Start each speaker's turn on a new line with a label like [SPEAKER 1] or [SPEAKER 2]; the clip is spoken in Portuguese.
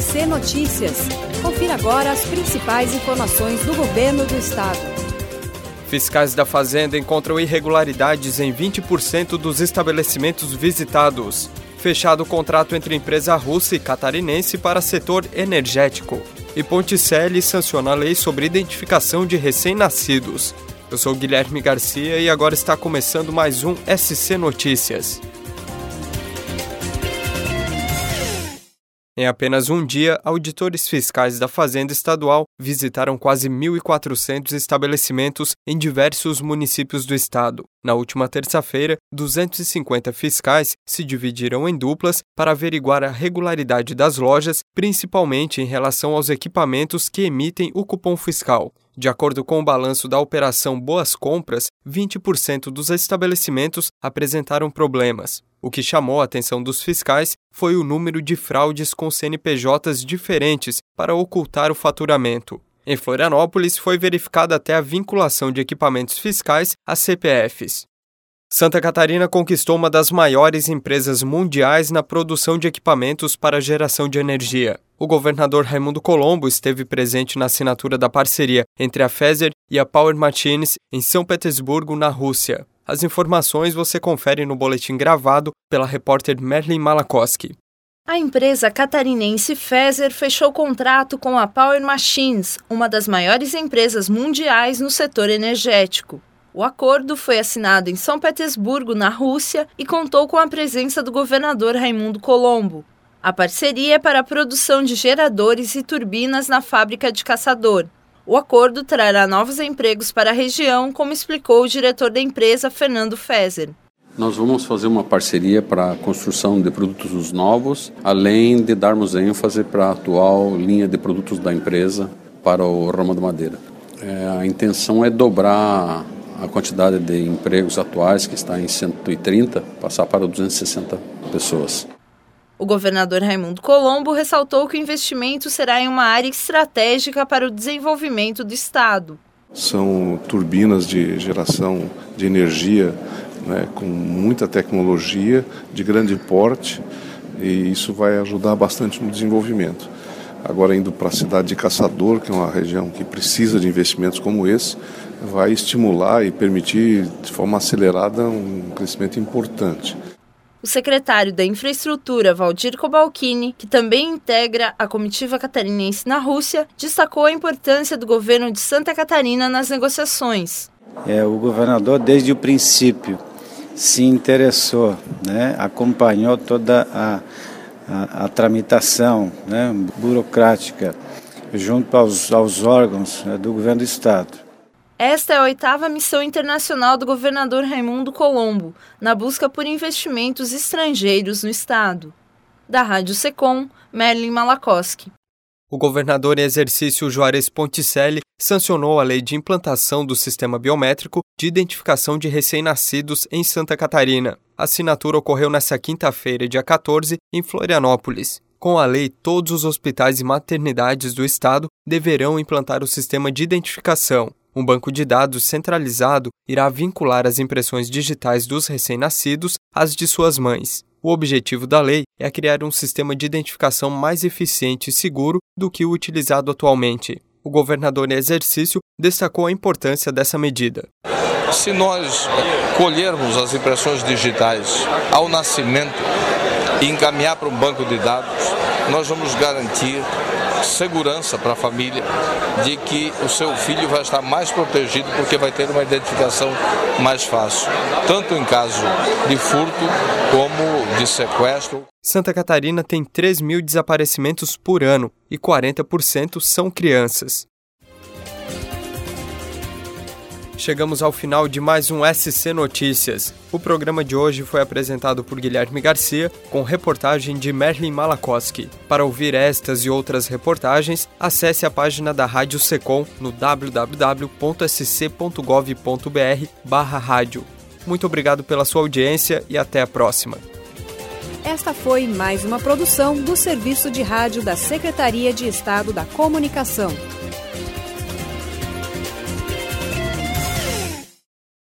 [SPEAKER 1] SC Notícias. Confira agora as principais informações do governo do estado.
[SPEAKER 2] Fiscais da Fazenda encontram irregularidades em 20% dos estabelecimentos visitados. Fechado o contrato entre empresa russa e catarinense para setor energético. E Ponticelli sanciona a lei sobre identificação de recém-nascidos. Eu sou Guilherme Garcia e agora está começando mais um SC Notícias. Em apenas um dia, auditores fiscais da Fazenda Estadual visitaram quase 1.400 estabelecimentos em diversos municípios do estado. Na última terça-feira, 250 fiscais se dividiram em duplas para averiguar a regularidade das lojas, principalmente em relação aos equipamentos que emitem o cupom fiscal. De acordo com o balanço da Operação Boas Compras, 20% dos estabelecimentos apresentaram problemas. O que chamou a atenção dos fiscais foi o número de fraudes com CNPJs diferentes para ocultar o faturamento. Em Florianópolis, foi verificada até a vinculação de equipamentos fiscais a CPFs. Santa Catarina conquistou uma das maiores empresas mundiais na produção de equipamentos para geração de energia. O governador Raimundo Colombo esteve presente na assinatura da parceria entre a Pfizer e a Power Machines em São Petersburgo, na Rússia. As informações você confere no boletim gravado pela repórter Merlin Malakoski.
[SPEAKER 3] A empresa catarinense Pfizer fechou contrato com a Power Machines, uma das maiores empresas mundiais no setor energético. O acordo foi assinado em São Petersburgo, na Rússia, e contou com a presença do governador Raimundo Colombo. A parceria é para a produção de geradores e turbinas na fábrica de Caçador. O acordo trará novos empregos para a região, como explicou o diretor da empresa, Fernando Feser.
[SPEAKER 4] Nós vamos fazer uma parceria para a construção de produtos novos, além de darmos ênfase para a atual linha de produtos da empresa para o ramo da madeira. A intenção é dobrar a quantidade de empregos atuais, que está em 130, passar para 260 pessoas.
[SPEAKER 3] O governador Raimundo Colombo ressaltou que o investimento será em uma área estratégica para o desenvolvimento do estado.
[SPEAKER 5] São turbinas de geração de energia, com muita tecnologia, de grande porte, e isso vai ajudar bastante no desenvolvimento. Agora, indo para a cidade de Caçador, que é uma região que precisa de investimentos como esse, vai estimular e permitir de forma acelerada um crescimento importante.
[SPEAKER 3] O secretário da Infraestrutura, Valdir Cobalcini, que também integra a comitiva catarinense na Rússia, destacou a importância do governo de Santa Catarina nas negociações.
[SPEAKER 6] O governador, desde o princípio, se interessou, acompanhou toda a tramitação burocrática junto aos órgãos do governo do estado.
[SPEAKER 3] Esta é a 8ª missão internacional do governador Raimundo Colombo, na busca por investimentos estrangeiros no estado. Da Rádio Secom, Merlin Malakoski.
[SPEAKER 2] O governador em exercício Juarez Ponticelli sancionou a lei de implantação do sistema biométrico de identificação de recém-nascidos em Santa Catarina. A assinatura ocorreu nesta quinta-feira, dia 14, em Florianópolis. Com a lei, todos os hospitais e maternidades do estado deverão implantar o sistema de identificação. Um banco de dados centralizado irá vincular as impressões digitais dos recém-nascidos às de suas mães. O objetivo da lei é criar um sistema de identificação mais eficiente e seguro do que o utilizado atualmente. O governador em exercício destacou a importância dessa medida.
[SPEAKER 7] Se nós colhermos as impressões digitais ao nascimento e encaminhar para um banco de dados, nós vamos garantir segurança para a família de que o seu filho vai estar mais protegido porque vai ter uma identificação mais fácil, tanto em caso de furto como de sequestro.
[SPEAKER 2] Santa Catarina tem 3.000 desaparecimentos por ano e 40% são crianças. Chegamos ao final de mais um SC Notícias. O programa de hoje foi apresentado por Guilherme Garcia, com reportagem de Merlin Malakoski. Para ouvir estas e outras reportagens, acesse a página da Rádio Secom no www.sc.gov.br/rádio. Muito obrigado pela sua audiência e até a próxima.
[SPEAKER 1] Esta foi mais uma produção do Serviço de Rádio da Secretaria de Estado da Comunicação.